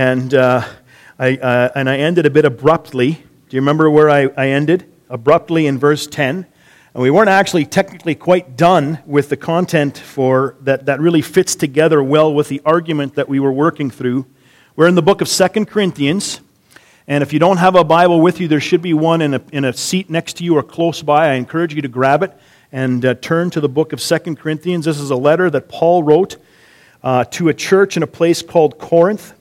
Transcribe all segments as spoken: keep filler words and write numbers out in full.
And uh, I uh, and I ended a bit abruptly. Do you remember where I, I ended? Abruptly in verse ten. And we weren't actually technically quite done with the content for that, that really fits together well with the argument that we were working through. We're in the book of Second Corinthians. And if you don't have a Bible with you, there should be one in a, in a seat next to you or close by. I encourage you to grab it and uh, turn to the book of Second Corinthians. This is a letter that Paul wrote uh, to a church in a place called Corinth.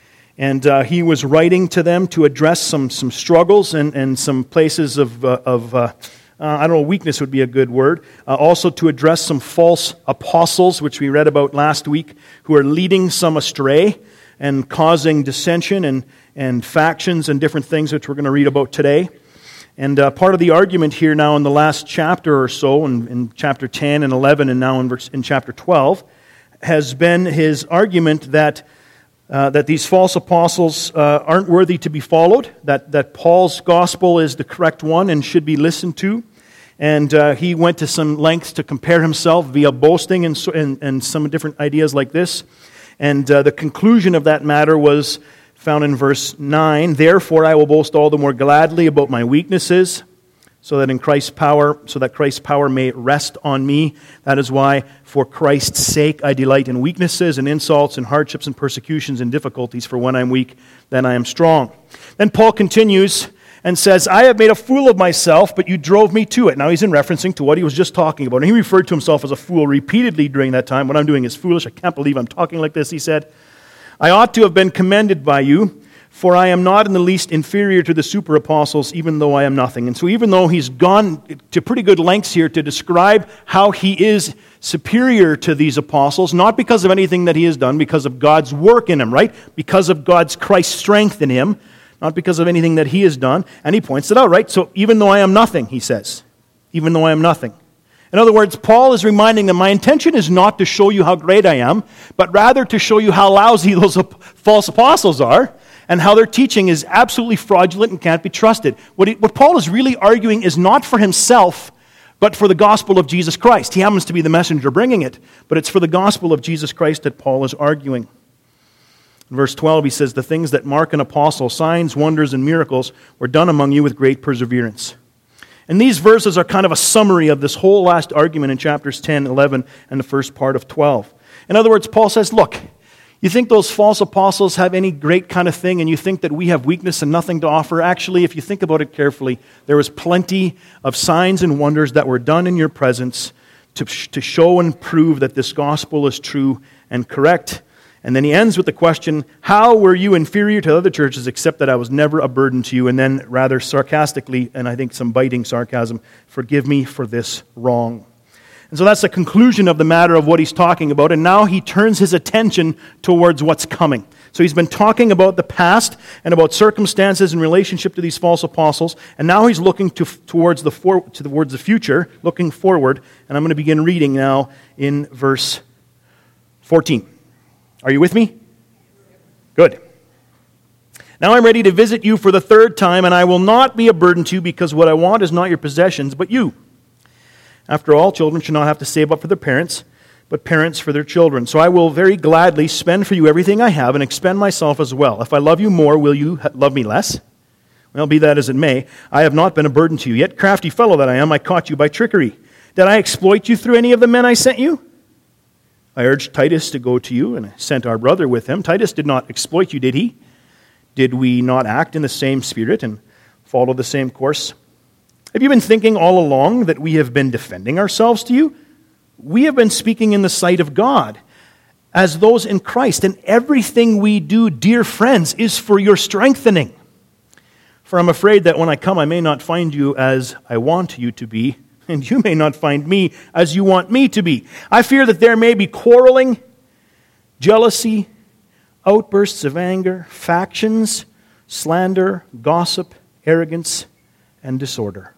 And uh, he was writing to them to address some some struggles and, and some places of, uh, of uh, uh, I don't know, weakness would be a good word. Uh, also to address some false apostles, which we read about last week, who are leading some astray and causing dissension and, and factions and different things, which we're going to read about today. And uh, part of the argument here now in the last chapter or so, in, in chapter ten and eleven and now in, verse, in chapter twelve, has been his argument that Uh, that these false apostles uh, aren't worthy to be followed, that, that Paul's gospel is the correct one and should be listened to. And uh, he went to some lengths to compare himself via boasting and, so, and, and some different ideas like this. And uh, the conclusion of that matter was found in verse nine. Therefore I will boast all the more gladly about my weaknesses, so that in Christ's power, so that Christ's power may rest on me. That is why, for Christ's sake, I delight in weaknesses and insults and hardships and persecutions and difficulties. For when I'm weak, then I am strong. Then Paul continues and says, I have made a fool of myself, but you drove me to it. Now he's in referencing to what he was just talking about. And he referred to himself as a fool repeatedly during that time. What I'm doing is foolish. I can't believe I'm talking like this, he said. I ought to have been commended by you, for I am not in the least inferior to the super apostles, even though I am nothing. And so even though he's gone to pretty good lengths here to describe how he is superior to these apostles, not because of anything that he has done, because of God's work in him, right? Because of God's Christ's strength in him, not because of anything that he has done. And he points it out, right? So even though I am nothing, he says, even though I am nothing. In other words, Paul is reminding them, my intention is not to show you how great I am, but rather to show you how lousy those false apostles are, and how their teaching is absolutely fraudulent and can't be trusted. What, he, what Paul is really arguing is not for himself, but for the gospel of Jesus Christ. He happens to be the messenger bringing it, but it's for the gospel of Jesus Christ that Paul is arguing. In verse twelve, he says, the things that mark an apostle, signs, wonders, and miracles, were done among you with great perseverance. And these verses are kind of a summary of this whole last argument in chapters ten, eleven, and the first part of twelve. In other words, Paul says, look, you think those false apostles have any great kind of thing, and you think that we have weakness and nothing to offer? Actually, if you think about it carefully, there was plenty of signs and wonders that were done in your presence to, to show and prove that this gospel is true and correct. And then he ends with the question, how were you inferior to other churches except that I was never a burden to you? And then rather sarcastically, and I think some biting sarcasm, forgive me for this wrong. And so that's the conclusion of the matter of what he's talking about. And now he turns his attention towards what's coming. So he's been talking about the past and about circumstances in relationship to these false apostles. And now he's looking to, towards, the for, towards the future, looking forward. And I'm going to begin reading now in verse fourteen. Are you with me? Good. Now I'm ready to visit you for the third time, and I will not be a burden to you, because what I want is not your possessions, but you. After all, children should not have to save up for their parents, but parents for their children. So I will very gladly spend for you everything I have and expend myself as well. If I love you more, will you love me less? Well, be that as it may, I have not been a burden to you. Yet, crafty fellow that I am, I caught you by trickery. Did I exploit you through any of the men I sent you? I urged Titus to go to you, and I sent our brother with him. Titus did not exploit you, did he? Did we not act in the same spirit and follow the same course? Have you been thinking all along that we have been defending ourselves to you? We have been speaking in the sight of God as those in Christ, and everything we do, dear friends, is for your strengthening. For I'm afraid that when I come, I may not find you as I want you to be, and you may not find me as you want me to be. I fear that there may be quarreling, jealousy, outbursts of anger, factions, slander, gossip, arrogance, and disorder.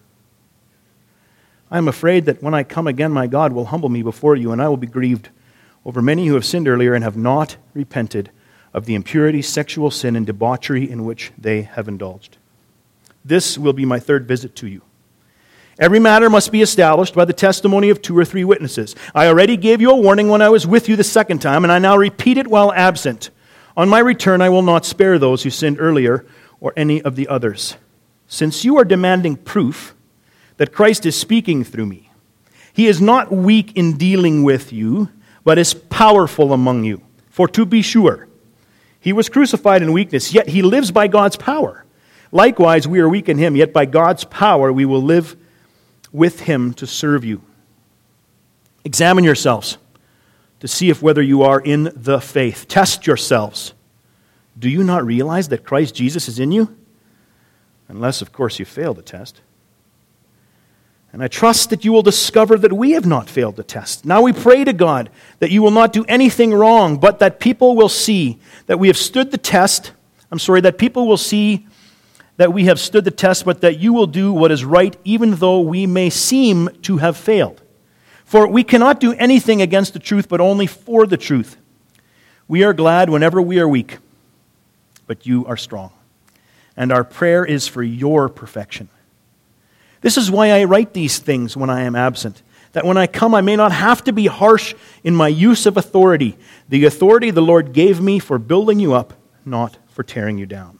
I am afraid that when I come again, my God will humble me before you, and I will be grieved over many who have sinned earlier and have not repented of the impurity, sexual sin, and debauchery in which they have indulged. This will be my third visit to you. Every matter must be established by the testimony of two or three witnesses. I already gave you a warning when I was with you the second time, and I now repeat it while absent. On my return, I will not spare those who sinned earlier or any of the others. Since you are demanding proof that Christ is speaking through me, he is not weak in dealing with you, but is powerful among you. For to be sure, he was crucified in weakness, yet he lives by God's power. Likewise, we are weak in him, yet by God's power we will live with him to serve you. Examine yourselves to see if whether you are in the faith. Test yourselves. Do you not realize that Christ Jesus is in you? Unless, of course, you fail the test. And I trust that you will discover that we have not failed the test. Now we pray to God that you will not do anything wrong, but that people will see that we have stood the test. I'm sorry, that people will see that we have stood the test, but that you will do what is right, even though we may seem to have failed. For we cannot do anything against the truth, but only for the truth. We are glad whenever we are weak, but you are strong. And our prayer is for your perfection. This is why I write these things when I am absent, that when I come I may not have to be harsh in my use of authority, the authority the Lord gave me for building you up, not for tearing you down.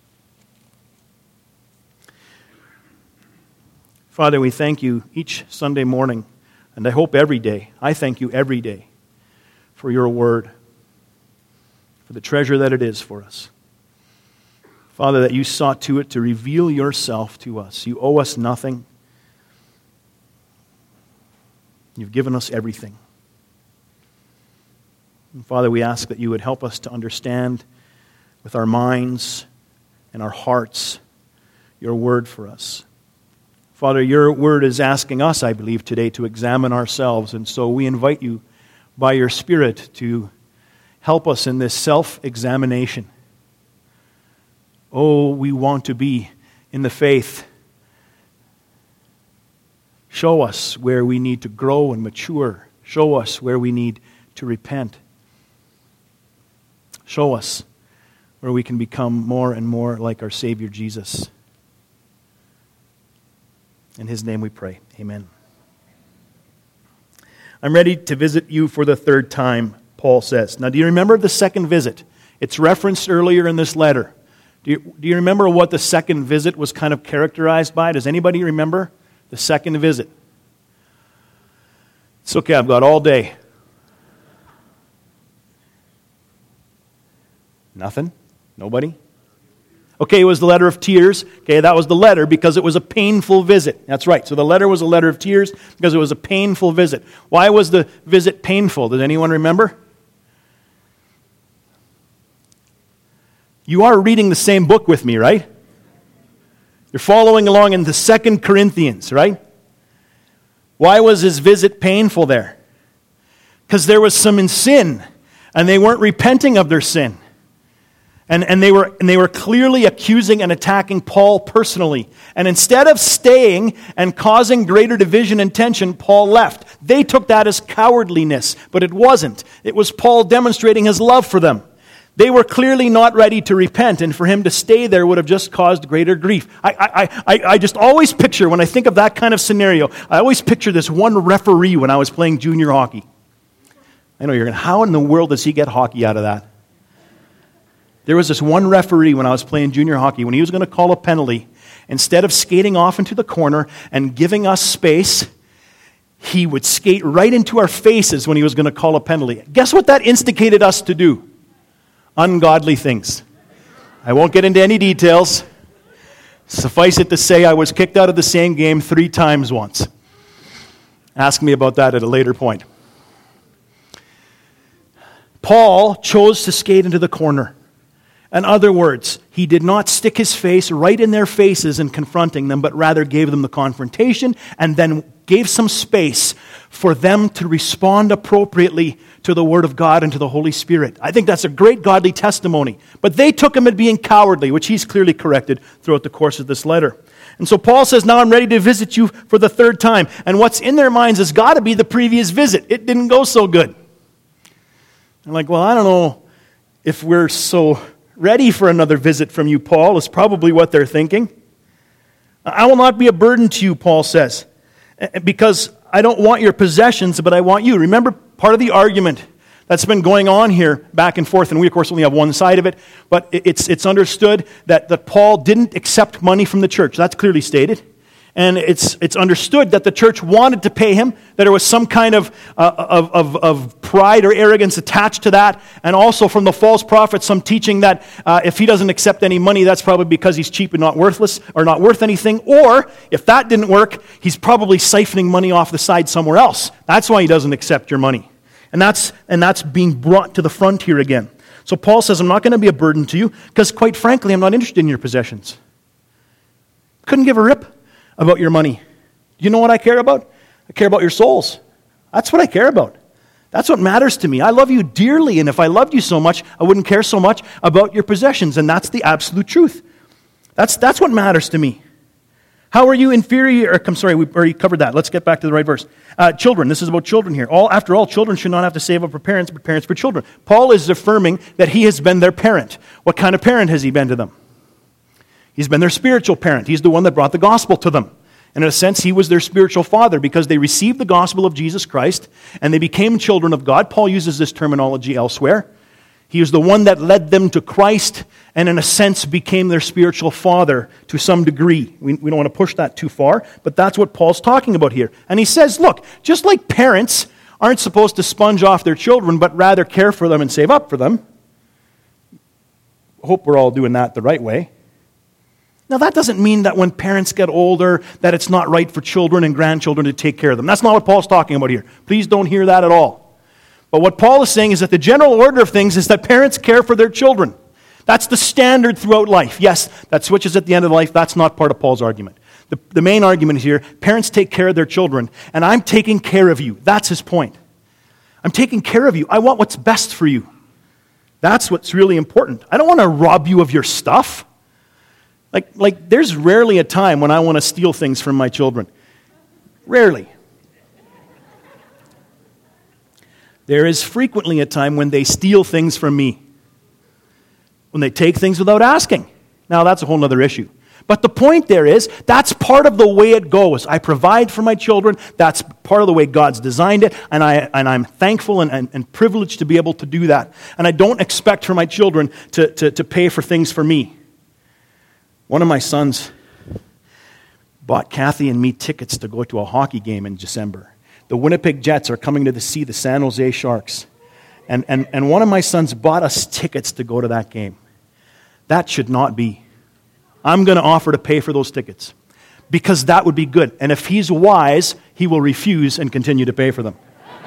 Father, we thank you each Sunday morning, and I hope every day, I thank you every day for your word, for the treasure that it is for us. Father, that you sought to it to reveal yourself to us. You owe us nothing. You've given us everything. And Father, we ask that you would help us to understand with our minds and our hearts your word for us. Father, your word is asking us, I believe, today to examine ourselves, and so we invite you by your Spirit to help us in this self-examination. Oh, we want to be in the faith. Show us where we need to grow and mature. Show us where we need to repent. Show us where we can become more and more like our Savior Jesus. In his name we pray. Amen. I'm ready to visit you for the third time, Paul says. Now, do you remember the second visit? It's referenced earlier in this letter. Do you, do you remember what the second visit was kind of characterized by? Does anybody remember the second visit? It's okay, I've got all day. Nothing? Nobody? Okay, it was the letter of tears. Okay, that was the letter because it was a painful visit. That's right. So the letter was a letter of tears because it was a painful visit. Why was the visit painful? Does anyone remember? You are reading the same book with me, right? You're following along in the Second Corinthians, right? Why was his visit painful there? Because there was some in sin, and they weren't repenting of their sin. And, and, they were, and they were clearly accusing and attacking Paul personally. And instead of staying and causing greater division and tension, Paul left. They took that as cowardliness, but it wasn't. It was Paul demonstrating his love for them. They were clearly not ready to repent, and for him to stay there would have just caused greater grief. I, I, I, I just always picture, when I think of that kind of scenario, I always picture this one referee when I was playing junior hockey. I know you're going, how in the world does he get hockey out of that? There was this one referee when I was playing junior hockey, when he was going to call a penalty, instead of skating off into the corner and giving us space, he would skate right into our faces when he was going to call a penalty. Guess what that instigated us to do? Ungodly things. I won't get into any details. Suffice it to say, I was kicked out of the same game three times once. Ask me about that at a later point. Paul chose to skate into the corner. In other words, he did not stick his face right in their faces and confronting them, but rather gave them the confrontation and then gave some space for them to respond appropriately to the Word of God and to the Holy Spirit. I think that's a great godly testimony. But they took him at being cowardly, which he's clearly corrected throughout the course of this letter. And so Paul says, now I'm ready to visit you for the third time. And what's in their minds has got to be the previous visit. It didn't go so good. I'm like, well, I don't know if we're so ready for another visit from you, Paul, is probably what they're thinking. I will not be a burden to you, Paul says, because I don't want your possessions, but I want you. Remember, part of the argument that's been going on here back and forth, and we, of course, only have one side of it, but it's, it's understood that, that Paul didn't accept money from the church. That's clearly stated. And it's, it's understood that the church wanted to pay him, that there was some kind of, uh, of, of, of pride or arrogance attached to that, and also from the false prophets, some teaching that uh, if he doesn't accept any money, that's probably because he's cheap and not worthless, or not worth anything, or if that didn't work, he's probably siphoning money off the side somewhere else. That's why he doesn't accept your money. And that's, and that's being brought to the front here again. So Paul says, I'm not going to be a burden to you, because quite frankly, I'm not interested in your possessions. Couldn't give a rip about your money. You know what I care about? I care about your souls. That's what I care about. That's what matters to me. I love you dearly, and if I loved you so much, I wouldn't care so much about your possessions, and that's the absolute truth. That's, that's what matters to me. How are you inferior? Or, I'm sorry, we already covered that. Let's get back to the right verse. Uh, children, this is about children here. All, after all, children should not have to save up for parents, but parents for children. Paul is affirming that he has been their parent. What kind of parent has he been to them? He's been their spiritual parent. He's the one that brought the gospel to them. And in a sense, he was their spiritual father because they received the gospel of Jesus Christ and they became children of God. Paul uses this terminology elsewhere. He is the one that led them to Christ and in a sense became their spiritual father to some degree. We, we don't want to push that too far, but that's what Paul's talking about here. And he says, look, just like parents aren't supposed to sponge off their children, but rather care for them and save up for them. Hope we're all doing that the right way. Now, that doesn't mean that when parents get older, that it's not right for children and grandchildren to take care of them. That's not what Paul's talking about here. Please don't hear that at all. But what Paul is saying is that the general order of things is that parents care for their children. That's the standard throughout life. Yes, that switches at the end of life. That's not part of Paul's argument. The, the main argument here, parents take care of their children, and I'm taking care of you. That's his point. I'm taking care of you. I want what's best for you. That's what's really important. I don't want to rob you of your stuff. Like, like, there's rarely a time when I want to steal things from my children. Rarely. There is frequently a time when they steal things from me. When they take things without asking. Now, that's a whole other issue. But the point there is, that's part of the way it goes. I provide for my children. That's part of the way God's designed it. And, I, and I'm thankful and, and, and privileged to be able to do that. And I don't expect for my children to, to, to pay for things for me. One of my sons bought Kathy and me tickets to go to a hockey game in December. The Winnipeg Jets are coming to see the San Jose Sharks. And, and, and one of my sons bought us tickets to go to that game. That should not be. I'm going to offer to pay for those tickets because that would be good. And if he's wise, he will refuse and continue to pay for them.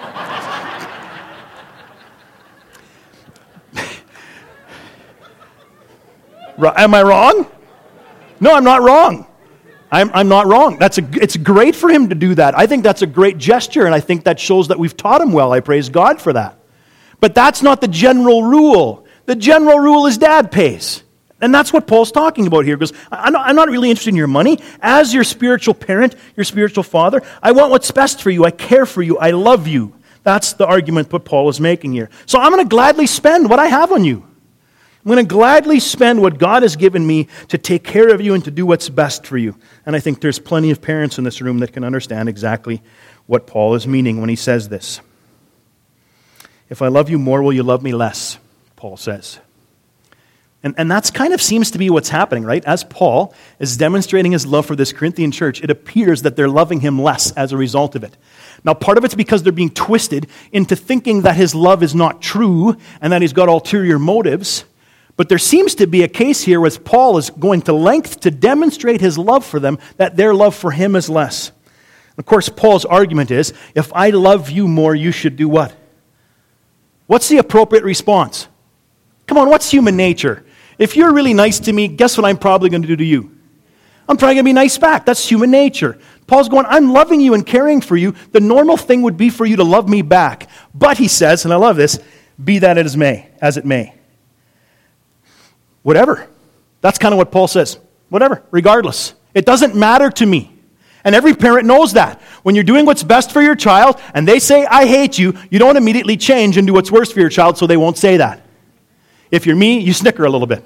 Am I wrong? No, I'm not wrong. I'm, I'm not wrong. That's a, it's great for him to do that. I think that's a great gesture, and I think that shows that we've taught him well. I praise God for that. But that's not the general rule. The general rule is dad pays. And that's what Paul's talking about here, because I'm not, I'm not really interested in your money. As your spiritual parent, your spiritual father, I want what's best for you. I care for you. I love you. That's the argument that Paul is making here. So I'm going to gladly spend what I have on you. I'm going to gladly spend what God has given me to take care of you and to do what's best for you. And I think there's plenty of parents in this room that can understand exactly what Paul is meaning when he says this. If I love you more, will you love me less? Paul says. And, and that's kind of seems to be what's happening, right? As Paul is demonstrating his love for this Corinthian church, it appears that they're loving him less as a result of it. Now, part of it's because they're being twisted into thinking that his love is not true and that he's got ulterior motives. But there seems to be a case here where Paul is going to length to demonstrate his love for them, that their love for him is less. Of course, Paul's argument is, if I love you more, you should do what? What's the appropriate response? Come on, what's human nature? If you're really nice to me, guess what I'm probably going to do to you? I'm probably going to be nice back. That's human nature. Paul's going, I'm loving you and caring for you. The normal thing would be for you to love me back. But he says, and I love this, be that as it may, as it may. Whatever. That's kind of what Paul says. Whatever, regardless. It doesn't matter to me. And every parent knows that. When you're doing what's best for your child and they say, I hate you, you don't immediately change and do what's worst for your child so they won't say that. If you're me, you snicker a little bit.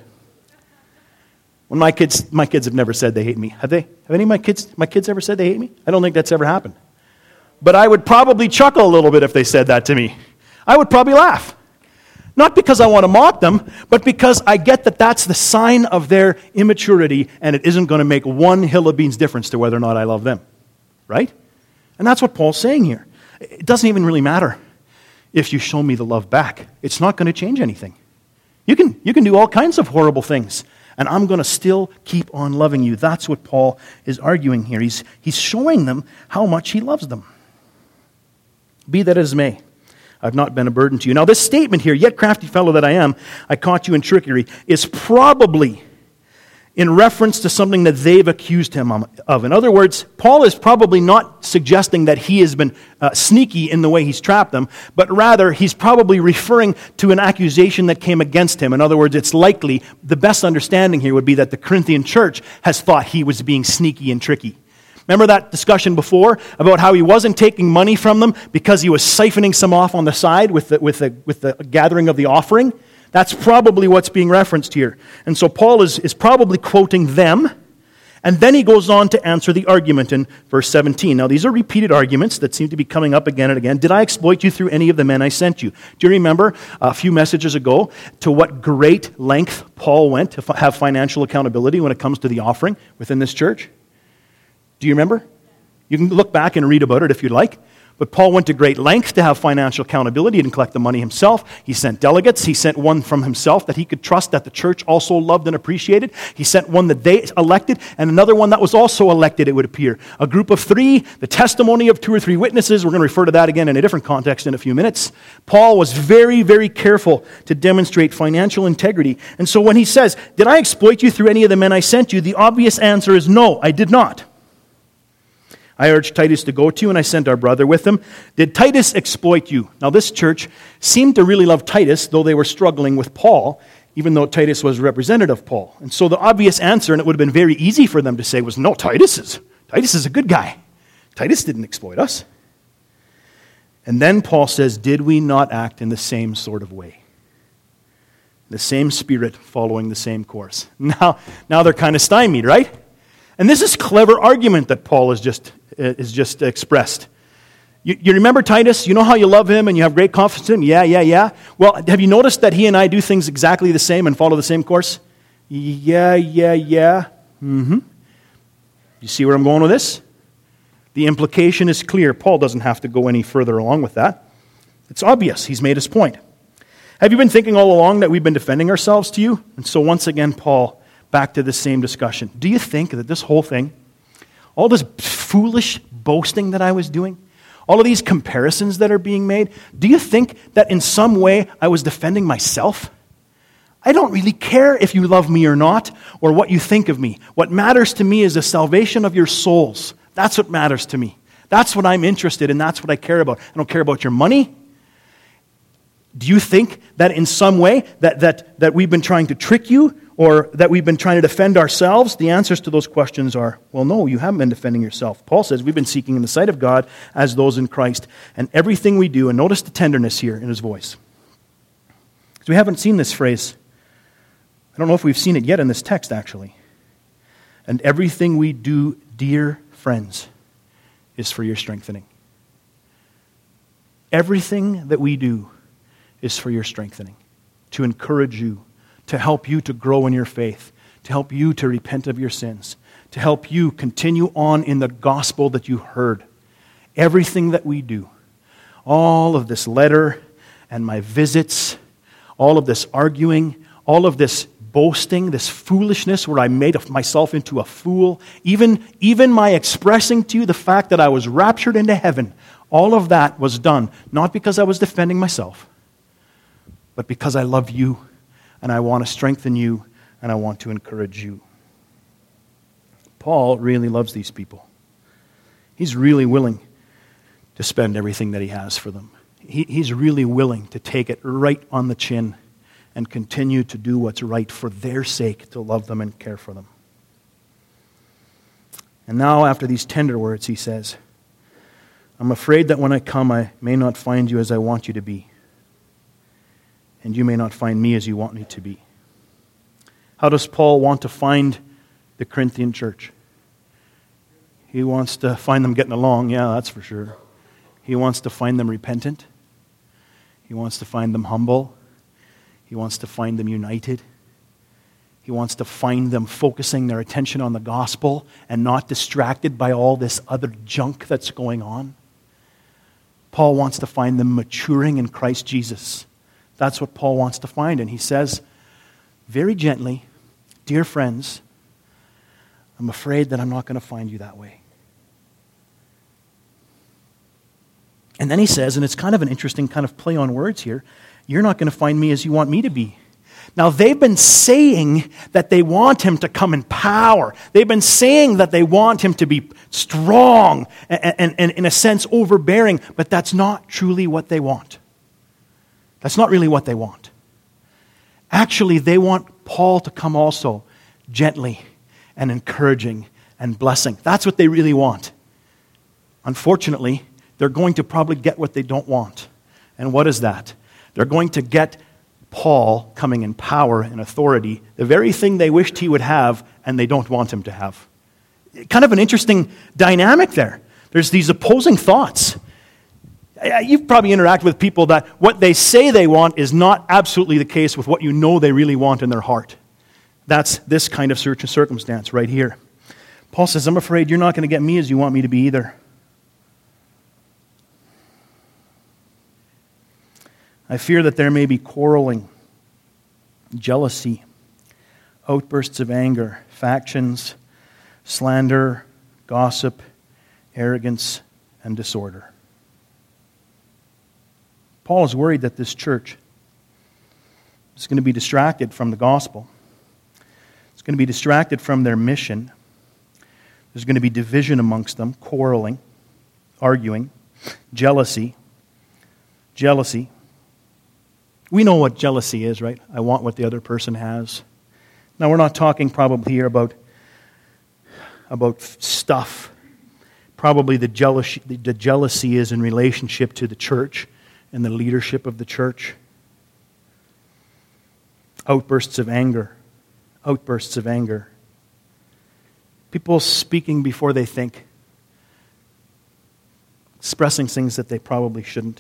When my kids, my kids have never said they hate me. Have they? Have any of my kids, my kids ever said they hate me? I don't think that's ever happened. But I would probably chuckle a little bit if they said that to me. I would probably laugh. Not because I want to mock them, but because I get that that's the sign of their immaturity, and it isn't going to make one hill of beans difference to whether or not I love them. Right? And that's what Paul's saying here. It doesn't even really matter if you show me the love back. It's not going to change anything. You can, you can do all kinds of horrible things, and I'm going to still keep on loving you. That's what Paul is arguing here. He's, he's showing them how much he loves them. Be that as may, I've not been a burden to you. Now this statement here, yet crafty fellow that I am, I caught you in trickery, is probably in reference to something that they've accused him of. In other words, Paul is probably not suggesting that he has been uh, sneaky in the way he's trapped them, but rather he's probably referring to an accusation that came against him. In other words, it's likely, the best understanding here would be that the Corinthian church has thought he was being sneaky and tricky. Remember that discussion before about how he wasn't taking money from them because he was siphoning some off on the side with the, with the, with the gathering of the offering? That's probably what's being referenced here. And so Paul is, is probably quoting them, and then he goes on to answer the argument in verse seventeen. Now these are repeated arguments that seem to be coming up again and again. Did I exploit you through any of the men I sent you? Do you remember a few messages ago to what great length Paul went to f- have financial accountability when it comes to the offering within this church? Do you remember? You can look back and read about it if you'd like. But Paul went to great lengths to have financial accountability. He didn't collect the money himself. He sent delegates. He sent one from himself that he could trust that the church also loved and appreciated. He sent one that they elected, and another one that was also elected, it would appear. A group of three, the testimony of two or three witnesses. We're going to refer to that again in a different context in a few minutes. Paul was very, very careful to demonstrate financial integrity. And so when he says, did I exploit you through any of the men I sent you? The obvious answer is no, I did not. I urged Titus to go to you, and I sent our brother with him. Did Titus exploit you? Now, this church seemed to really love Titus, though they were struggling with Paul, even though Titus was representative of Paul. And so the obvious answer, and it would have been very easy for them to say, was, no, Titus is, Titus is a good guy. Titus didn't exploit us. And then Paul says, did we not act in the same sort of way? The same spirit following the same course. Now, now they're kind of stymied, right? And this is clever argument that Paul has just, uh, is just expressed. You, you remember Titus? You know how you love him and you have great confidence in him? Yeah, yeah, yeah. Well, have you noticed that he and I do things exactly the same and follow the same course? Yeah, yeah, yeah. Mm-hmm. You see where I'm going with this? The implication is clear. Paul doesn't have to go any further along with that. It's obvious. He's made his point. Have you been thinking all along that we've been defending ourselves to you? And so once again, Paul, back to the same discussion. Do you think that this whole thing, all this foolish boasting that I was doing, all of these comparisons that are being made, do you think that in some way I was defending myself? I don't really care if you love me or not, or what you think of me. What matters to me is the salvation of your souls. That's what matters to me. That's what I'm interested in. That's what I care about. I don't care about your money. Do you think that in some way that, that, that we've been trying to trick you, or that we've been trying to defend ourselves? The answers to those questions are, well, no, you haven't been defending yourself. Paul says we've been seeking in the sight of God as those in Christ. And everything we do, and notice the tenderness here in his voice. Because we haven't seen this phrase. I don't know if we've seen it yet in this text, actually. And everything we do, dear friends, is for your strengthening. Everything that we do is for your strengthening, to encourage you, to help you to grow in your faith, to help you to repent of your sins, to help you continue on in the gospel that you heard. Everything that we do, all of this letter and my visits, all of this arguing, all of this boasting, this foolishness where I made myself into a fool, even, even my expressing to you the fact that I was raptured into heaven, all of that was done not because I was defending myself, but because I love you, and I want to strengthen you, and I want to encourage you. Paul really loves these people. He's really willing to spend everything that he has for them. He, he's really willing to take it right on the chin and continue to do what's right for their sake, to love them and care for them. And now, after these tender words, he says, I'm afraid that when I come, I may not find you as I want you to be, and you may not find me as you want me to be. How does Paul want to find the Corinthian church? He wants to find them getting along, yeah, that's for sure. He wants to find them repentant. He wants to find them humble. He wants to find them united. He wants to find them focusing their attention on the gospel and not distracted by all this other junk that's going on. Paul wants to find them maturing in Christ Jesus. That's what Paul wants to find. And he says, very gently, dear friends, I'm afraid that I'm not going to find you that way. And then he says, and it's kind of an interesting kind of play on words here, you're not going to find me as you want me to be. Now, they've been saying that they want him to come in power. They've been saying that they want him to be strong and, and, and in a sense, overbearing, but that's not truly what they want. That's not really what they want. Actually, they want Paul to come also gently and encouraging and blessing. That's what they really want. Unfortunately, they're going to probably get what they don't want. And what is that? They're going to get Paul coming in power and authority, the very thing they wished he would have and they don't want him to have. Kind of an interesting dynamic there. There's these opposing thoughts. You've probably interacted with people that what they say they want is not absolutely the case with what you know they really want in their heart. That's this kind of circumstance right here. Paul says, I'm afraid you're not going to get me as you want me to be either. I fear that there may be quarreling, jealousy, outbursts of anger, factions, slander, gossip, arrogance, and disorder. Paul is worried that this church is going to be distracted from the gospel. It's going to be distracted from their mission. There's going to be division amongst them, quarreling, arguing, jealousy, jealousy. We know what jealousy is, right? I want what the other person has. Now, we're not talking probably here about, about stuff. Probably the jealousy, the jealousy is in relationship to the church and the leadership of the church. Outbursts of anger. Outbursts of anger. People speaking before they think. Expressing things that they probably shouldn't.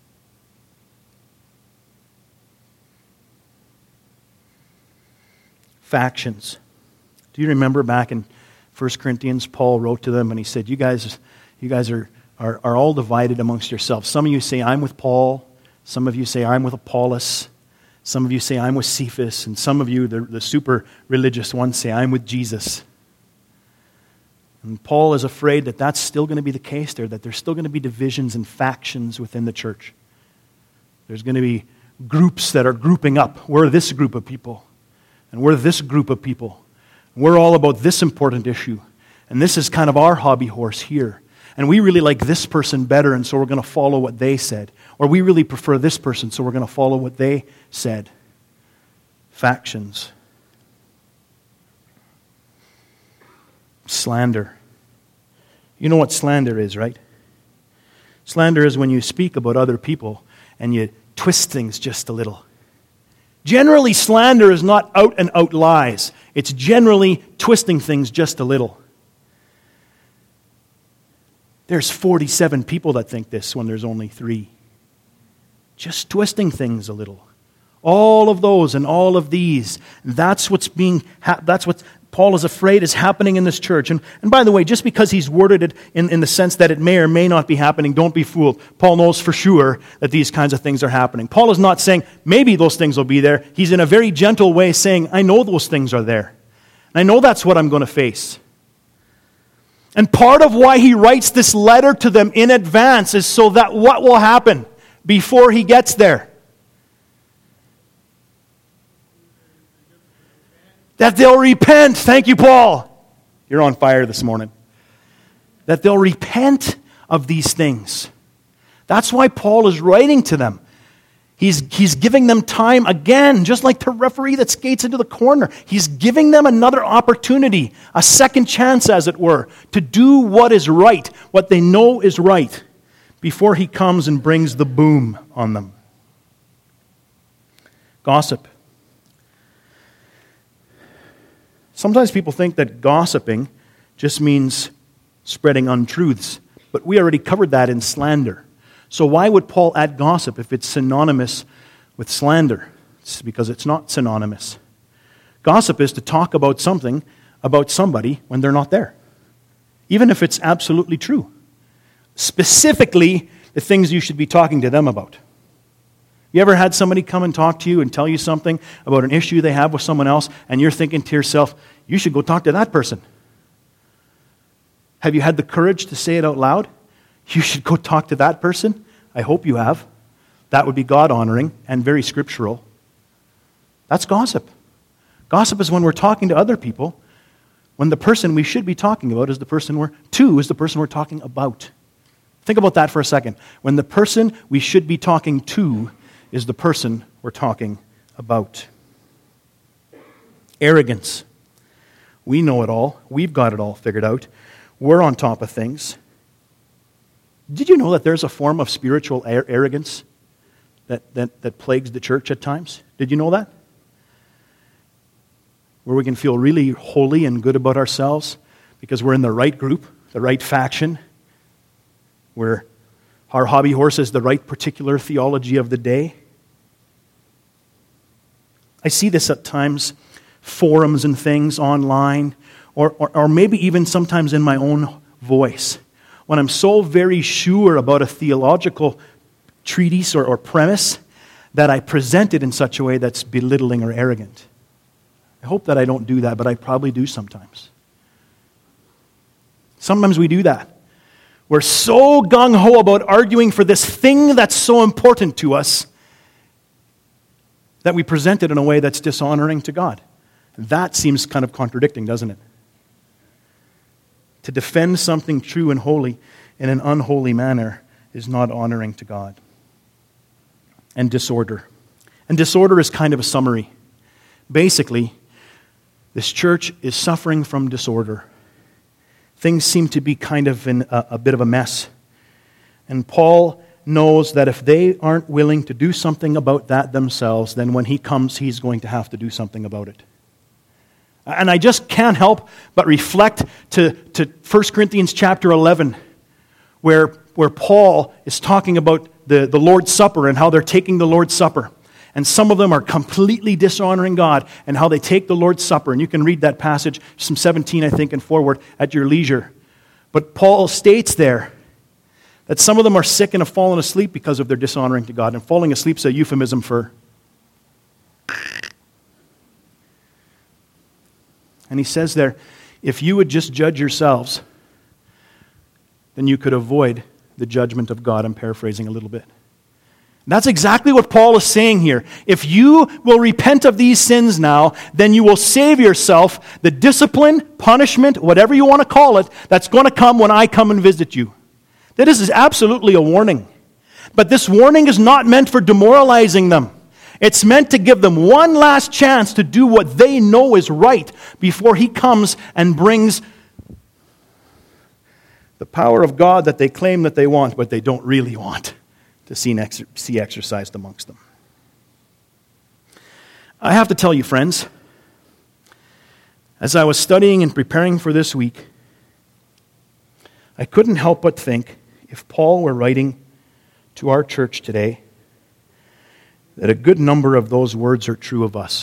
Factions. Do you remember back in First Corinthians, Paul wrote to them and he said, you guys, you guys are, are, are all divided amongst yourselves. Some of you say, I'm with Paul. Some of you say, I'm with Apollos. Some of you say, I'm with Cephas. And some of you, the, the super religious ones, say, I'm with Jesus. And Paul is afraid that that's still going to be the case there, that there's still going to be divisions and factions within the church. There's going to be groups that are grouping up. We're this group of people. And we're this group of people. We're all about this important issue. And this is kind of our hobby horse here. And we really like this person better, and so we're going to follow what they said. Or we really prefer this person, so we're going to follow what they said. Factions. Slander. You know what slander is, right? Slander is when you speak about other people and you twist things just a little. Generally, slander is not out and out lies. It's generally twisting things just a little. There's forty-seven people that think this when there's only three. Just twisting things a little. All of those and all of these. That's what's being, that's what Paul is afraid is happening in this church. And, and by the way, just because he's worded it in, in the sense that it may or may not be happening, don't be fooled. Paul knows for sure that these kinds of things are happening. Paul is not saying, maybe those things will be there. He's in a very gentle way saying, I know those things are there. And I know that's what I'm going to face. And part of why he writes this letter to them in advance is so that what will happen before he gets there? That they'll repent. Thank you, Paul. You're on fire this morning. That they'll repent of these things. That's why Paul is writing to them. He's, he's giving them time again, just like the referee that skates into the corner. He's giving them another opportunity, a second chance, as it were, to do what is right, what they know is right, before he comes and brings the boom on them. Gossip. Sometimes people think that gossiping just means spreading untruths, but we already covered that in slander. So why would Paul add gossip if it's synonymous with slander? It's because it's not synonymous. Gossip is to talk about something, about somebody, when they're not there. Even if it's absolutely true. Specifically, the things you should be talking to them about. You ever had somebody come and talk to you and tell you something about an issue they have with someone else, and you're thinking to yourself, you should go talk to that person? Have you had the courage to say it out loud? You should go talk to that person? I hope you have. That would be God-honoring and very scriptural. That's gossip. Gossip is when we're talking to other people, when the person we should be talking about is the person we're to, is the person we're talking about. Think about that for a second. When the person we should be talking to is the person we're talking about. Arrogance. We know it all. We've got it all figured out. We're on top of things. Did you know that there's a form of spiritual arrogance that, that, that plagues the church at times? Did you know that? Where we can feel really holy and good about ourselves because we're in the right group, the right faction, where our hobby horse is the right particular theology of the day. I see this at times, forums and things online, or, or, or maybe even sometimes in my own voice. When I'm so very sure about a theological treatise or, or premise that I present it in such a way that's belittling or arrogant. I hope that I don't do that, but I probably do sometimes. Sometimes we do that. We're so gung-ho about arguing for this thing that's so important to us that we present it in a way that's dishonoring to God. That seems kind of contradicting, doesn't it? To defend something true and holy in an unholy manner is not honoring to God. And disorder. And disorder is kind of a summary. Basically, this church is suffering from disorder. Things seem to be kind of in a, a bit of a mess. And Paul knows that if they aren't willing to do something about that themselves, then when he comes, he's going to have to do something about it. And I just can't help but reflect to, to First Corinthians chapter eleven, where, where Paul is talking about the, the Lord's Supper and how they're taking the Lord's Supper. And some of them are completely dishonoring God and how they take the Lord's Supper. And you can read that passage, some seventeen, I think, and forward at your leisure. But Paul states there that some of them are sick and have fallen asleep because of their dishonoring to God. And falling asleep is a euphemism for... And he says there, if you would just judge yourselves, then you could avoid the judgment of God. I'm paraphrasing a little bit. That's exactly what Paul is saying here. If you will repent of these sins now, then you will save yourself the discipline, punishment, whatever you want to call it, that's going to come when I come and visit you. This is absolutely a warning. But this warning is not meant for demoralizing them. It's meant to give them one last chance to do what they know is right before he comes and brings the power of God that they claim that they want, but they don't really want to see, exer- see exercised amongst them. I have to tell you, friends, as I was studying and preparing for this week, I couldn't help but think, if Paul were writing to our church today, that a good number of those words are true of us.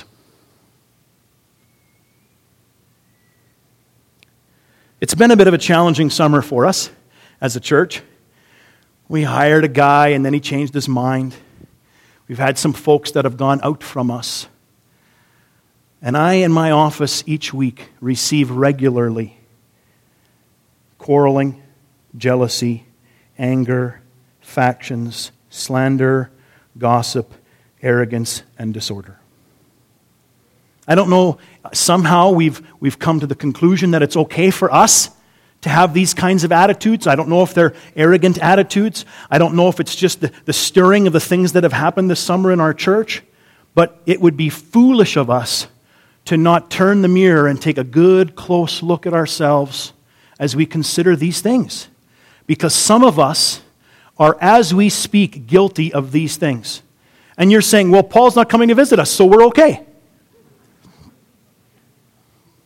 It's been a bit of a challenging summer for us as a church. We hired a guy and then he changed his mind. We've had some folks that have gone out from us. And I, in my office each week, receive regularly quarreling, jealousy, anger, factions, slander, gossip, arrogance, and disorder. I don't know, somehow we've, we've come to the conclusion that it's okay for us to have these kinds of attitudes. I don't know if they're arrogant attitudes. I don't know if it's just the, the stirring of the things that have happened this summer in our church. But it would be foolish of us to not turn the mirror and take a good, close look at ourselves as we consider these things. Because some of us are, as we speak, guilty of these things. And you're saying, well, Paul's not coming to visit us, so we're okay.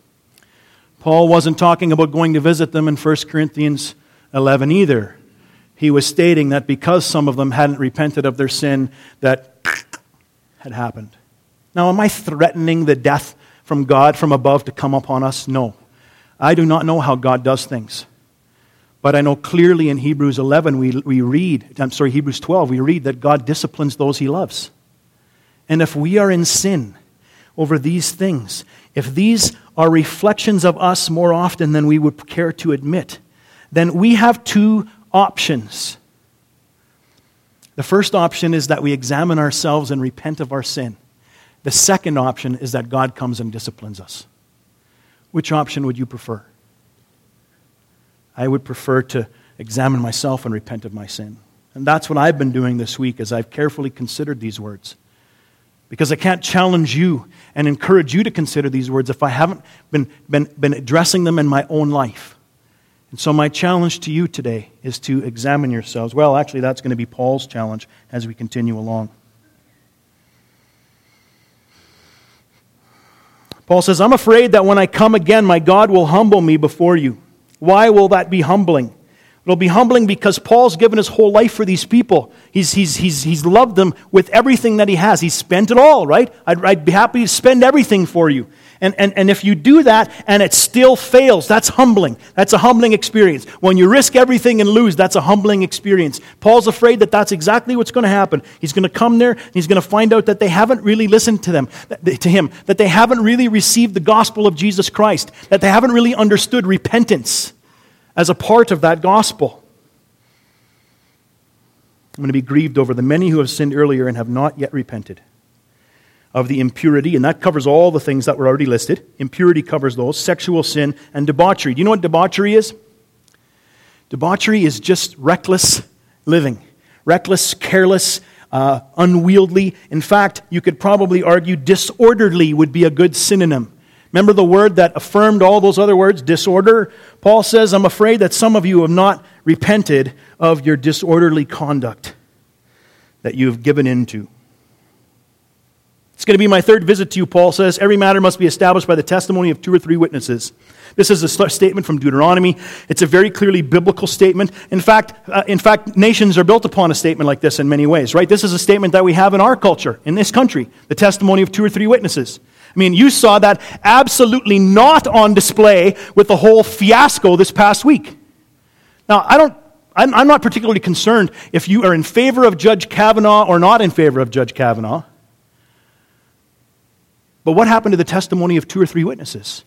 Paul wasn't talking about going to visit them in First Corinthians eleven either. he was stating that because some of them hadn't repented of their sin, that had happened. Now, am I threatening the death from God from above to come upon us? No. I do not know how God does things. But I know clearly in Hebrews eleven, we, we read, I'm sorry, Hebrews twelve, we read that God disciplines those he loves. And if we are in sin over these things, if these are reflections of us more often than we would care to admit, then we have two options. The first option is that we examine ourselves and repent of our sin. The second option is that God comes and disciplines us. Which option would you prefer? I would prefer to examine myself and repent of my sin. And that's what I've been doing this week as I've carefully considered these words. Because I can't challenge you and encourage you to consider these words if I haven't been, been, been addressing them in my own life. And so my challenge to you today is to examine yourselves. Well, actually, that's going to be Paul's challenge as we continue along. Paul says, I'm afraid that when I come again, my God will humble me before you. Why will that be humbling? It'll be humbling because Paul's given his whole life for these people. He's, he's, he's, he's loved them with everything that he has. He's spent it all, right? I'd, I'd be happy to spend everything for you. And, and, and if you do that and it still fails, that's humbling. That's a humbling experience. When you risk everything and lose, that's a humbling experience. Paul's afraid that that's exactly what's going to happen. He's going to come there and he's going to find out that they haven't really listened to them, to him, that they haven't really received the gospel of Jesus Christ, that they haven't really understood repentance as a part of that gospel. I'm going to be grieved over the many who have sinned earlier and have not yet repented of the impurity, and that covers all the things that were already listed. Impurity covers those, sexual sin, and debauchery. Do you know what debauchery is? Debauchery is just reckless living. Reckless, careless, uh, unwieldy. In fact, you could probably argue disorderly would be a good synonym. Remember the word that affirmed all those other words, disorder? Paul says, I'm afraid that some of you have not repented of your disorderly conduct that you have given into. It's going to be my third visit to you, Paul says. Every matter must be established by the testimony of two or three witnesses. This is a statement from Deuteronomy. It's a very clearly biblical statement. In fact, uh, in fact, nations are built upon a statement like this in many ways, right? This is a statement that we have in our culture, in this country, the testimony of two or three witnesses. I mean, you saw that absolutely not on display with the whole fiasco this past week. Now, I don't, I'm, I'm not particularly concerned if you are in favor of Judge Kavanaugh or not in favor of Judge Kavanaugh. But what happened to the testimony of two or three witnesses?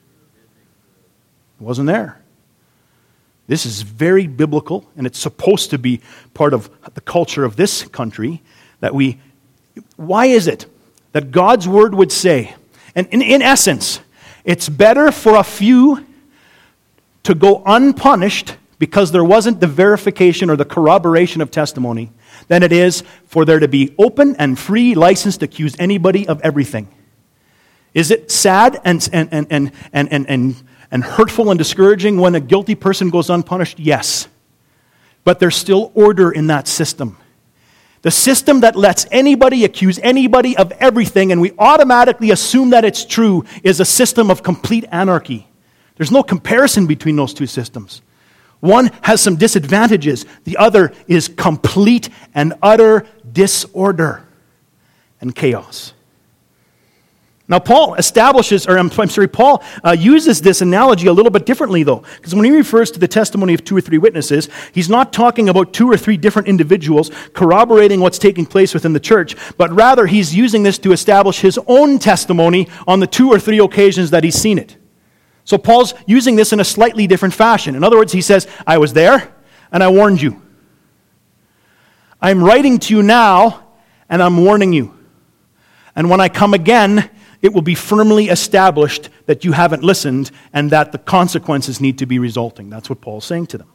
It wasn't there. This is very biblical, and it's supposed to be part of the culture of this country that we... Why is it that God's word would say, and in, in essence, it's better for a few to go unpunished because there wasn't the verification or the corroboration of testimony than it is for there to be open and free license to accuse anybody of everything? Is it sad and, and, and, and, and, and, and, and hurtful and discouraging when a guilty person goes unpunished? Yes. But there's still order in that system. The system that lets anybody accuse anybody of everything and we automatically assume that it's true is a system of complete anarchy. There's no comparison between those two systems. One has some disadvantages. The other is complete and utter disorder and chaos. Now, Paul establishes, or I'm, I'm sorry, Paul uh, uses this analogy a little bit differently, though. Because when he refers to the testimony of two or three witnesses, he's not talking about two or three different individuals corroborating what's taking place within the church, but rather he's using this to establish his own testimony on the two or three occasions that he's seen it. So Paul's using this in a slightly different fashion. In other words, he says, I was there, and I warned you. I'm writing to you now, and I'm warning you. And when I come again, it will be firmly established that you haven't listened and that the consequences need to be resulting. That's what Paul's saying to them.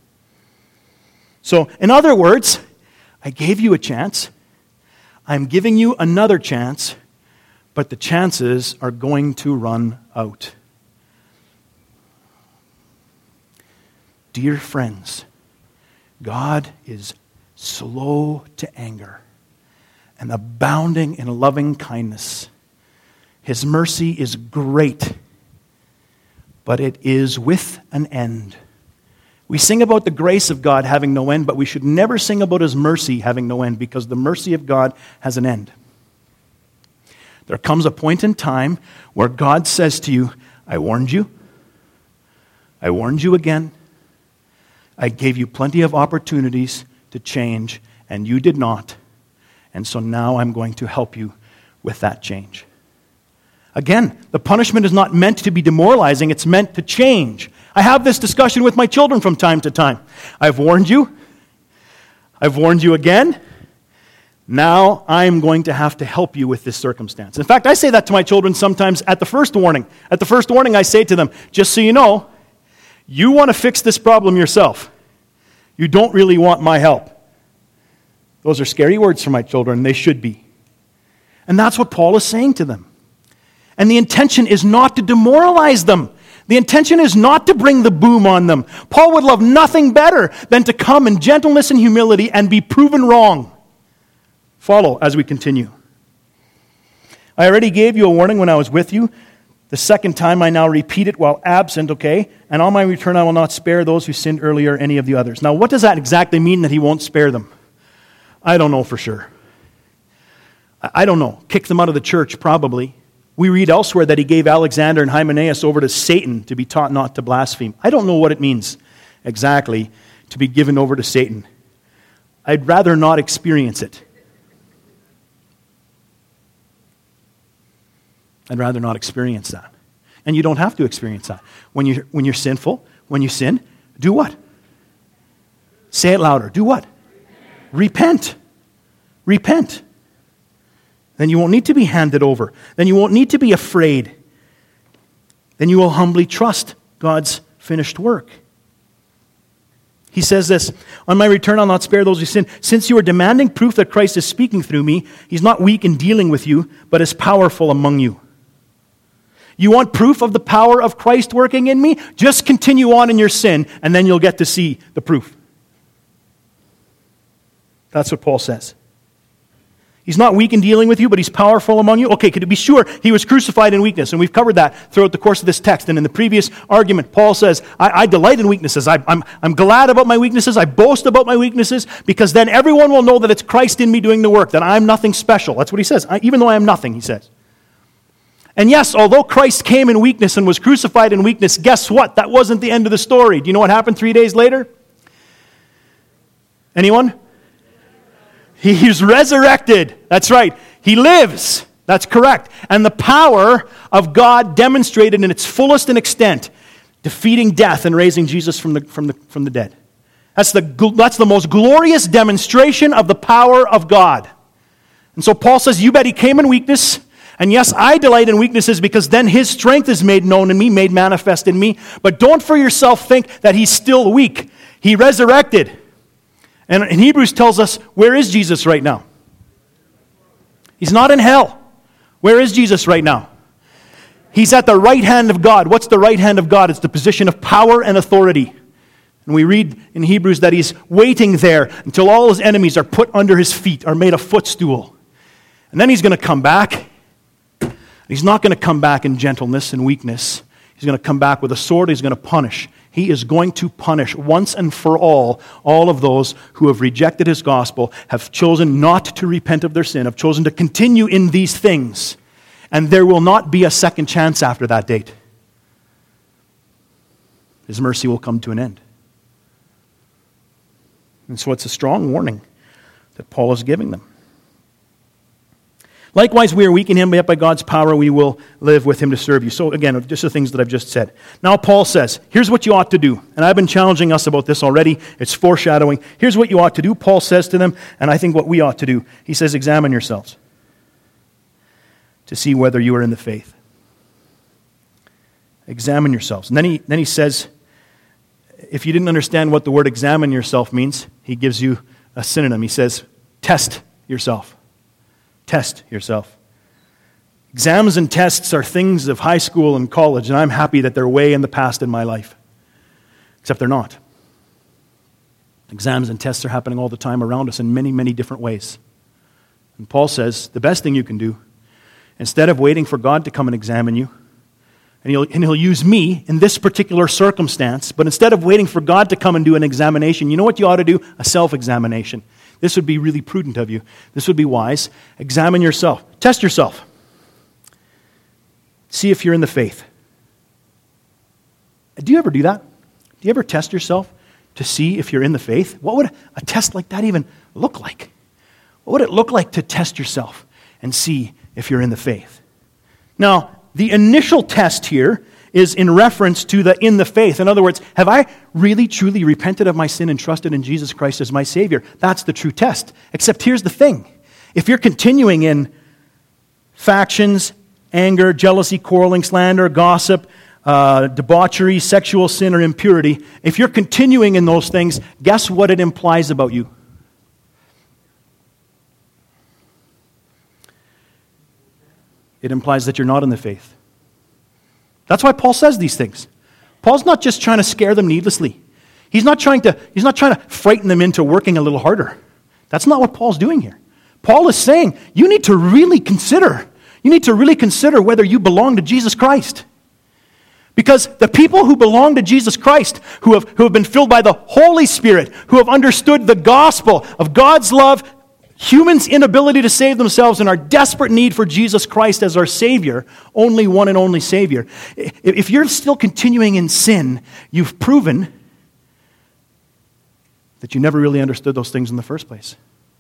So, in other words, I gave you a chance. I'm giving you another chance, but the chances are going to run out. Dear friends, God is slow to anger and abounding in loving kindness. His mercy is great, but it is with an end. We sing about the grace of God having no end, but we should never sing about his mercy having no end, because the mercy of God has an end. There comes a point in time where God says to you, I warned you. I warned you again. I gave you plenty of opportunities to change, and you did not. And so now I'm going to help you with that change. Again, the punishment is not meant to be demoralizing. It's meant to change. I have this discussion with my children from time to time. I've warned you. I've warned you again. Now I'm going to have to help you with this circumstance. In fact, I say that to my children sometimes at the first warning. At the first warning, I say to them, just so you know, you want to fix this problem yourself. You don't really want my help. Those are scary words for my children. They should be. And that's what Paul is saying to them. And the intention is not to demoralize them. The intention is not to bring the boom on them. Paul would love nothing better than to come in gentleness and humility and be proven wrong. Follow as we continue. I already gave you a warning when I was with you. The second time I now repeat it while absent, okay? And on my return I will not spare those who sinned earlier or any of the others. Now what does that exactly mean that he won't spare them? I don't know for sure. I don't know. Kick them out of the church, probably. We read elsewhere that he gave Alexander and Hymenaeus over to Satan to be taught not to blaspheme. I don't know what it means exactly to be given over to Satan. I'd rather not experience it. I'd rather not experience that. And you don't have to experience that. When you're, when you're sinful, when you sin, do what? Say it louder. Do what? Repent. Repent. Then you won't need to be handed over. Then you won't need to be afraid. Then you will humbly trust God's finished work. He says this, on my return I'll not spare those who sin. Since you are demanding proof that Christ is speaking through me, he's not weak in dealing with you, but is powerful among you. You want proof of the power of Christ working in me? Just continue on in your sin, and then you'll get to see the proof. That's what Paul says. He's not weak in dealing with you, but he's powerful among you. Okay, could it be sure he was crucified in weakness? And we've covered that throughout the course of this text. And in the previous argument, Paul says, I, I delight in weaknesses. I, I'm, I'm glad about my weaknesses. I boast about my weaknesses, because then everyone will know that it's Christ in me doing the work, that I'm nothing special. That's what he says. I, even though I am nothing, he says. And yes, although Christ came in weakness and was crucified in weakness, guess what? That wasn't the end of the story. Do you know what happened three days later? Anyone? He's resurrected. That's right. He lives. That's correct. And the power of God demonstrated in its fullest and extent, defeating death and raising Jesus from the, from the, from the dead. That's the, that's the most glorious demonstration of the power of God. And so Paul says, you bet he came in weakness. And yes, I delight in weaknesses, because then his strength is made known in me, made manifest in me. But don't for yourself think that he's still weak. He resurrected. And in Hebrews tells us, where is Jesus right now? He's not in hell. Where is Jesus right now? He's at the right hand of God. What's the right hand of God? It's the position of power and authority. And we read in Hebrews that he's waiting there until all his enemies are put under his feet, are made a footstool. And then he's going to come back. He's not going to come back in gentleness and weakness. He's going to come back with a sword. He's going to punish. He is going to punish once and for all, all of those who have rejected his gospel, have chosen not to repent of their sin, have chosen to continue in these things. And there will not be a second chance after that date. His mercy will come to an end. And so it's a strong warning that Paul is giving them. Likewise, we are weak in him, but yet by God's power we will live with him to serve you. So again, just the things that I've just said. Now Paul says, here's what you ought to do. And I've been challenging us about this already. It's foreshadowing. Here's what you ought to do. Paul says to them, and I think what we ought to do. He says, examine yourselves to see whether you are in the faith. Examine yourselves. And then he, then he says, if you didn't understand what the word examine yourself means, he gives you a synonym. He says, test yourself. Test yourself. Exams and tests are things of high school and college, and I'm happy that they're way in the past in my life. Except they're not. Exams and tests are happening all the time around us in many, many different ways. And Paul says, the best thing you can do, instead of waiting for God to come and examine you, And he'll, and he'll use me in this particular circumstance. But instead of waiting for God to come and do an examination, you know what you ought to do? A self-examination. This would be really prudent of you. This would be wise. Examine yourself. Test yourself. See if you're in the faith. Do you ever do that? Do you ever test yourself to see if you're in the faith? What would a test like that even look like? What would it look like to test yourself and see if you're in the faith? Now, the initial test here is in reference to the in the faith. In other words, have I really truly repented of my sin and trusted in Jesus Christ as my Savior? That's the true test. Except here's the thing. If you're continuing in factions, anger, jealousy, quarreling, slander, gossip, uh, debauchery, sexual sin, or impurity, if you're continuing in those things, guess what it implies about you? It implies that you're not in the faith. That's why Paul says these things. Paul's not just trying to scare them needlessly. He's not trying to, he's not trying to frighten them into working a little harder. That's not what Paul's doing here. Paul is saying, you need to really consider, you need to really consider whether you belong to Jesus Christ. Because the people who belong to Jesus Christ, who have, who have been filled by the Holy Spirit, who have understood the gospel of God's love, humans' inability to save themselves, and our desperate need for Jesus Christ as our Savior, only one and only Savior. If you're still continuing in sin, you've proven that you never really understood those things in the first place.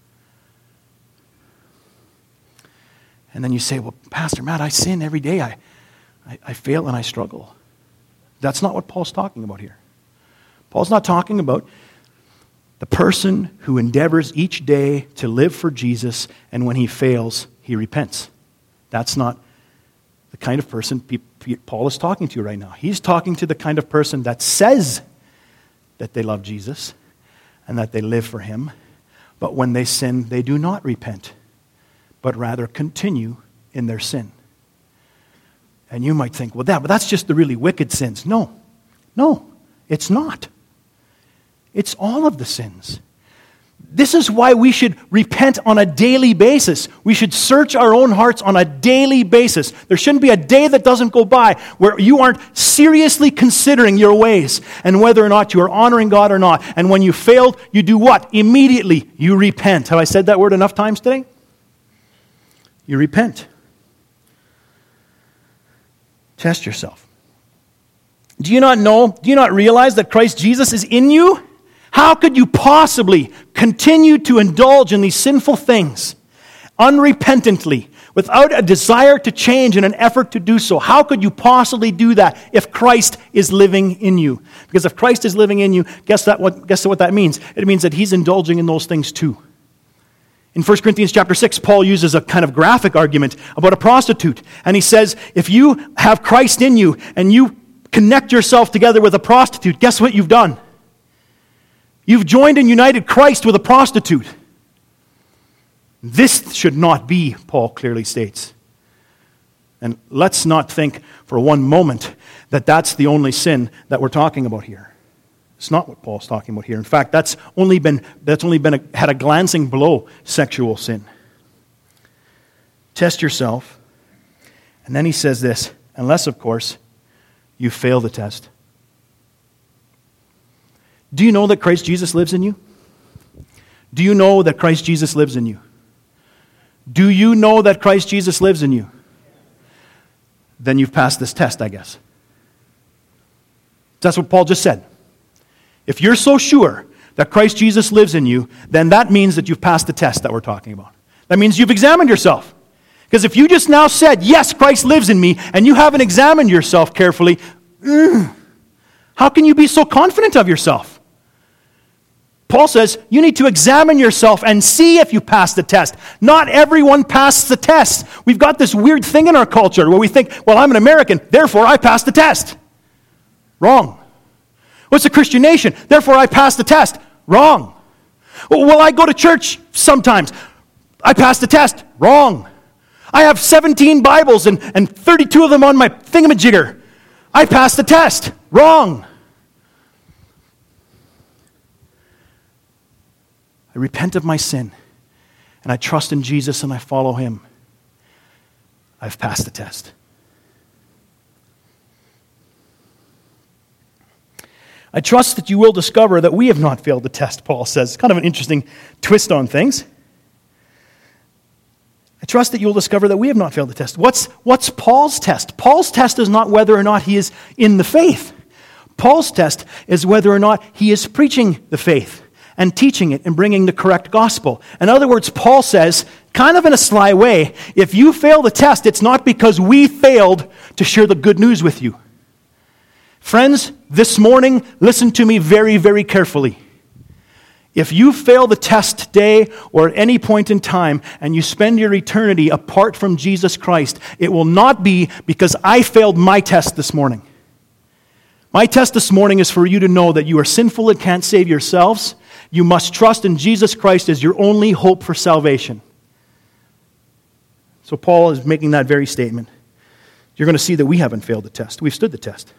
And then you say, well, Pastor Matt, I sin every day. I, I, I fail and I struggle. That's not what Paul's talking about here. Paul's not talking about the person who endeavors each day to live for Jesus, and when he fails, he repents. That's not the kind of person Paul is talking to right now. He's talking to the kind of person that says that they love Jesus and that they live for him, but when they sin, they do not repent, but rather continue in their sin. And you might think, well, that, but that's just the really wicked sins. No, no, it's not. It's all of the sins. This is why we should repent on a daily basis. We should search our own hearts on a daily basis. There shouldn't be a day that doesn't go by where you aren't seriously considering your ways and whether or not you are honoring God or not. And when you failed, you do what? Immediately, you repent. Have I said that word enough times today? You repent. Test yourself. Do you not know, do you not realize that Christ Jesus is in you? How could you possibly continue to indulge in these sinful things unrepentantly, without a desire to change and an effort to do so? How could you possibly do that if Christ is living in you? Because if Christ is living in you, guess that what guess what that means? It means that he's indulging in those things too. In First Corinthians chapter six, Paul uses a kind of graphic argument about a prostitute. And he says, if you have Christ in you and you connect yourself together with a prostitute, guess what you've done? You've joined and united Christ with a prostitute. This should not be, Paul clearly states. And let's not think for one moment that that's the only sin that we're talking about here. It's not what Paul's talking about here. In fact, that's only been that's only been a, had a glancing below sexual sin. Test yourself. And then he says this, unless, of course, you fail the test. Do you know that Christ Jesus lives in you? Do you know that Christ Jesus lives in you? Do you know that Christ Jesus lives in you? Then you've passed this test, I guess. That's what Paul just said. If you're so sure that Christ Jesus lives in you, then that means that you've passed the test that we're talking about. That means you've examined yourself. Because if you just now said, yes, Christ lives in me, and you haven't examined yourself carefully, mm, how can you be so confident of yourself? Paul says you need to examine yourself and see if you pass the test. Not everyone passes the test. We've got this weird thing in our culture where we think, well, I'm an American, therefore I passed the test. Wrong. What's a Christian nation? Therefore I passed the test. Wrong. Well, I go to church sometimes. I passed the test. Wrong. I have seventeen Bibles and, and thirty-two of them on my thingamajigger. I passed the test. Wrong. I repent of my sin, and I trust in Jesus, and I follow him. I've passed the test. I trust that you will discover that we have not failed the test, Paul says. It's kind of an interesting twist on things. I trust that you will discover that we have not failed the test. What's, what's Paul's test? Paul's test is not whether or not he is in the faith. Paul's test is whether or not he is preaching the faith and teaching it and bringing the correct gospel. In other words, Paul says, kind of in a sly way, if you fail the test, it's not because we failed to share the good news with you. Friends, this morning, listen to me very, very carefully. If you fail the test today or at any point in time and you spend your eternity apart from Jesus Christ, it will not be because I failed my test this morning. My test this morning is for you to know that you are sinful and can't save yourselves. You must trust in Jesus Christ as your only hope for salvation. So Paul is making that very statement. You're going to see that we haven't failed the test. We've stood the test.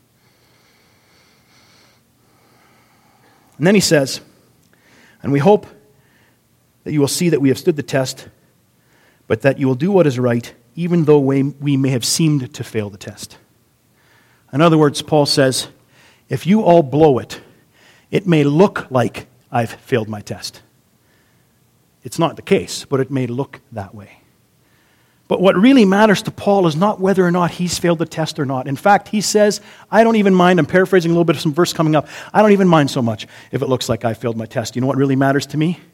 And then he says, and we hope that you will see that we have stood the test, but that you will do what is right, even though we, we may have seemed to fail the test. In other words, Paul says, if you all blow it, it may look like I've failed my test. It's not the case, but it may look that way. But what really matters to Paul is not whether or not he's failed the test or not. In fact, he says, I don't even mind, I'm paraphrasing a little bit of some verse coming up, I don't even mind so much if it looks like I failed my test. You know what really matters to me?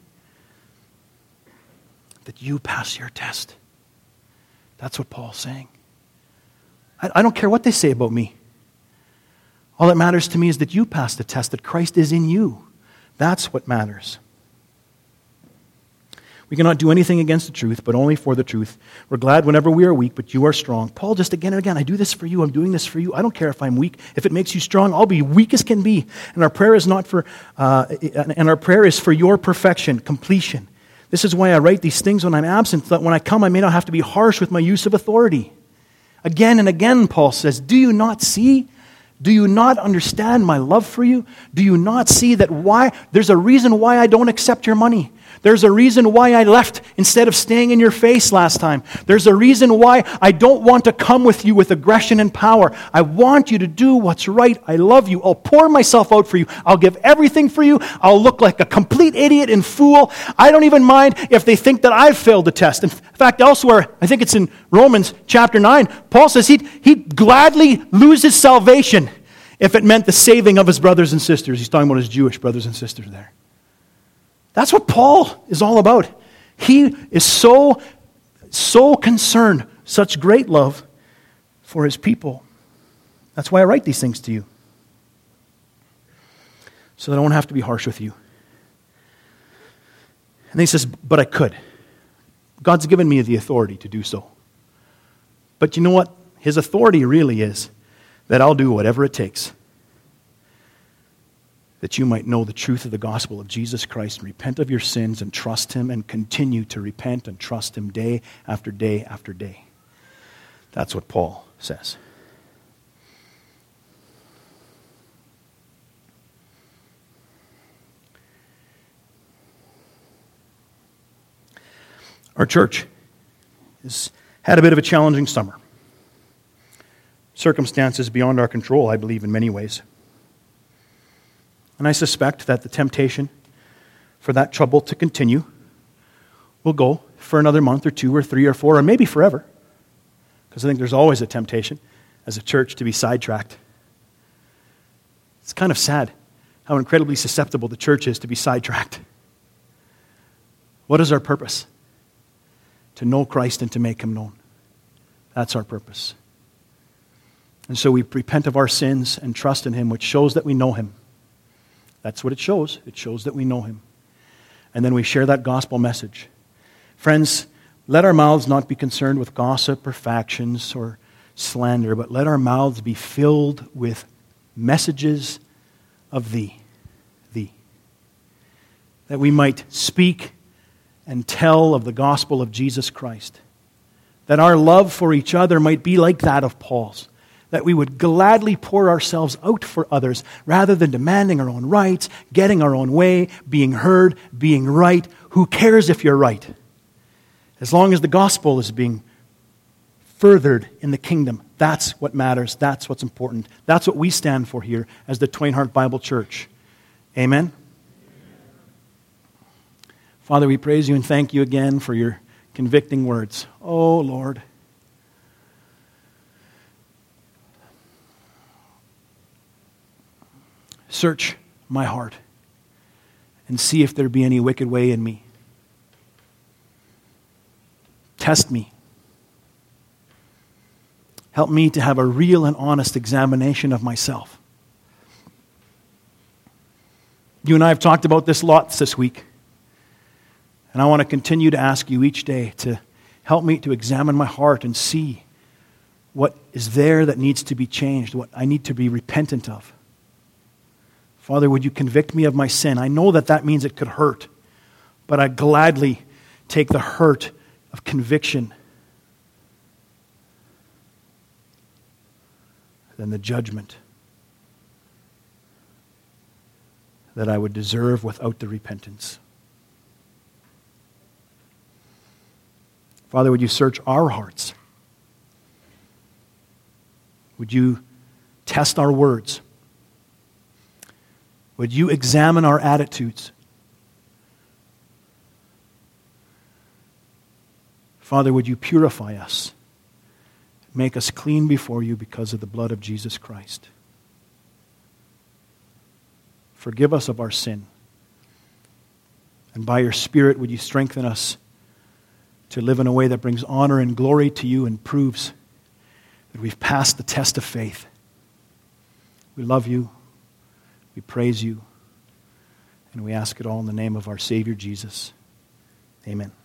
That you pass your test. That's what Paul's saying. I, I don't care what they say about me. All that matters to me is that you pass the test, that Christ is in you. That's what matters. We cannot do anything against the truth, but only for the truth. We're glad whenever we are weak, but you are strong. Paul, just again and again, I do this for you. I'm doing this for you. I don't care if I'm weak. If it makes you strong, I'll be weak as can be. And our prayer is not for, uh, and our prayer is for your perfection, completion. This is why I write these things when I'm absent, so that when I come, I may not have to be harsh with my use of authority. Again and again, Paul says, do you not see? Do you not understand my love for you? Do you not see that why? There's a reason why I don't accept your money. There's a reason why I left instead of staying in your face last time. There's a reason why I don't want to come with you with aggression and power. I want you to do what's right. I love you. I'll pour myself out for you. I'll give everything for you. I'll look like a complete idiot and fool. I don't even mind if they think that I've failed the test. In fact, elsewhere, I think it's in Romans chapter nine, Paul says he'd, he'd gladly lose his salvation if it meant the saving of his brothers and sisters. He's talking about his Jewish brothers and sisters there. That's what Paul is all about. He is so, so concerned, such great love for his people. That's why I write these things to you. So that I won't have to be harsh with you. And then he says, but I could. God's given me the authority to do so. But you know what? His authority really is that I'll do whatever it takes that you might know the truth of the gospel of Jesus Christ and repent of your sins and trust Him and continue to repent and trust Him day after day after day. That's what Paul says. Our church has had a bit of a challenging summer. Circumstances beyond our control, I believe, in many ways. And I suspect that the temptation for that trouble to continue will go for another month or two or three or four or maybe forever. Because I think there's always a temptation as a church to be sidetracked. It's kind of sad how incredibly susceptible the church is to be sidetracked. What is our purpose? To know Christ and to make Him known. That's our purpose. And so we repent of our sins and trust in Him, which shows that we know Him. That's what it shows. It shows that we know Him. And then we share that gospel message. Friends, let our mouths not be concerned with gossip or factions or slander, but let our mouths be filled with messages of Thee. Thee. That we might speak and tell of the gospel of Jesus Christ. That our love for each other might be like that of Paul's. That we would gladly pour ourselves out for others rather than demanding our own rights, getting our own way, being heard, being right. Who cares if you're right? As long as the gospel is being furthered in the kingdom. That's what matters. That's what's important. That's what we stand for here as the Twain Harte Bible Church. Amen? Father, we praise you and thank you again for your convicting words. Oh, Lord. Search my heart and see if there be any wicked way in me. Test me. Help me to have a real and honest examination of myself. You and I have talked about this lots this week. And I want to continue to ask you each day to help me to examine my heart and see what is there that needs to be changed, what I need to be repentant of. Father, would you convict me of my sin? I know that that means it could hurt, but I gladly take the hurt of conviction than the judgment that I would deserve without the repentance. Father, would you search our hearts? Would you test our words? Would you examine our attitudes? Father, would you purify us? Make us clean before you because of the blood of Jesus Christ. Forgive us of our sin. And by your Spirit, would you strengthen us to live in a way that brings honor and glory to you and proves that we've passed the test of faith. We love you. We praise you. And we ask it all in the name of our Savior Jesus. Amen.